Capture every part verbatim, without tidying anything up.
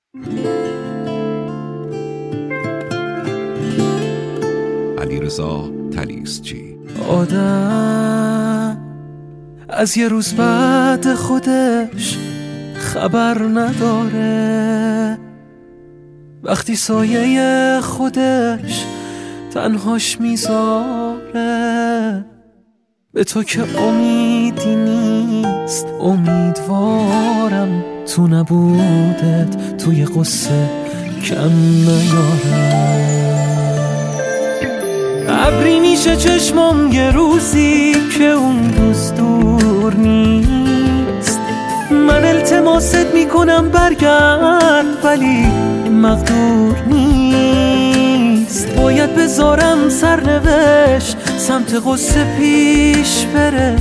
علیرضا طلیسچی. آدم از یه روز بعد خودش خبر نداره، وقتی سایه خودش تنهاش میذاره. به تو که امیدی نیست، امیدوارم تو نبودت توی قصه کم نیارم. ابری میشه چشمام یه روزی که اون روز دور نیست. من التماست میکنم برگرد ولی مقدور نیست. باید بذارم سرنوشت سمت قصه پیش بره.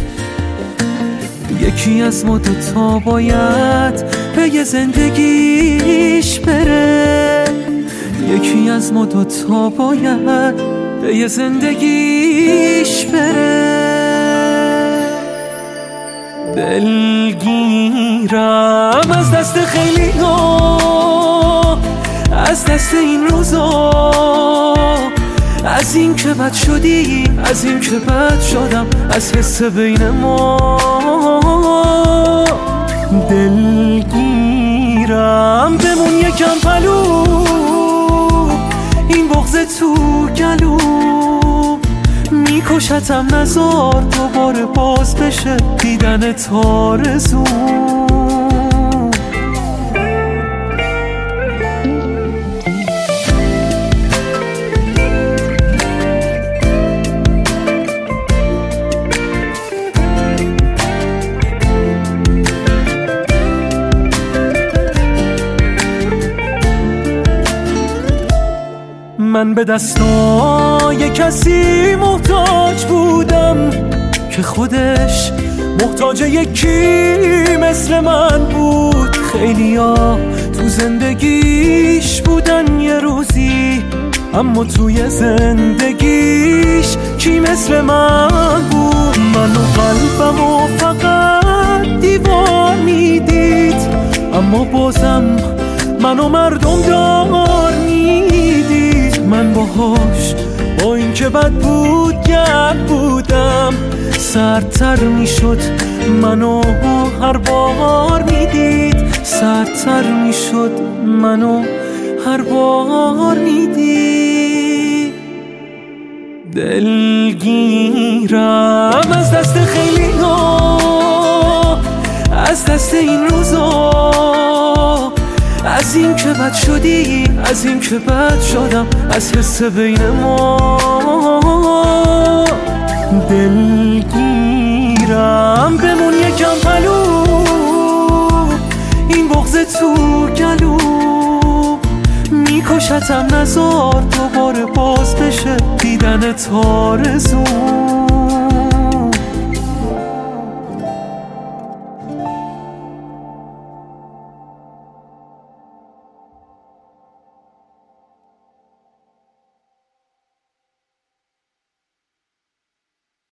یکی از ما دوتا باید به یه زندگیش بره. یکی از ما دوتا باید به یه زندگیش بره. دلگیرم از دست خیلی ها، از دست این روزا، از این که بد شدی، از این که بد شدم، از حس بین ما. دلگیرم بمون یکم پلو، این بغض تو گلو میکشتم. نزار دوباره باز بشه دیدن تارزو. من به دستای کسی محتاج بودم که خودش محتاج یکی مثل من بود. خیلیا تو زندگیش بودن یه روزی، اما توی زندگیش کی مثل من بود؟ من و قلبم و فقط دیوار میدید، اما بازم من و مردم دار میدید. من باهاش با این که بد بود گرد بودم، سردتر میشد منو هر بار میدید. سردتر میشد منو هر بار میدید. دلگیرم از دست خیلی ها، از دست این روزا، از این که بد شدی، از این که بد شدم، از حس بین ما. دلگیرم بمون یکم پلو، این بغض تو گلو میکشتم. نزار دوباره باز بشه دیدن تارزو.